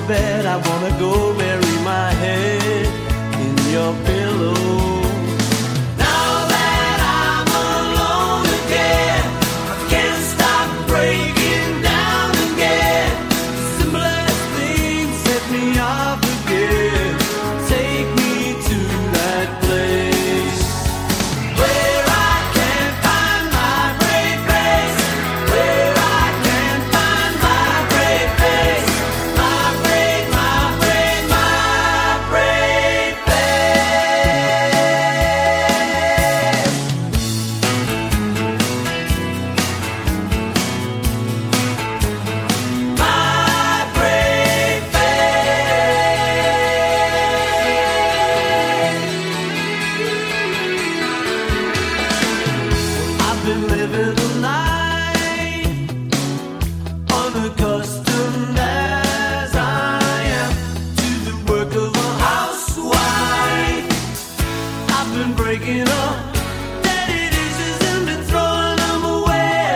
bed, I wanna go bury my head in your pillow. Now that I'm alone again, I can't stop breaking down again. Simplest things set me off again. Take me to that place where I can find my brave face, where I can find my brave face, my brave, my brave, my brave face. My brave face. I've been living a life unaccustomed as I am to the work of a housewife. I've been breaking up dirty dishes and been throwing them away.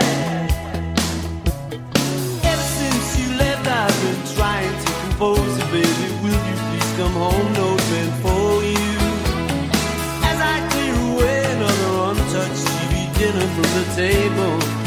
Ever since you left, I've been trying to compose it, baby. Will you please come home? No bed for you. As I clear away another untouched TV dinner from the table,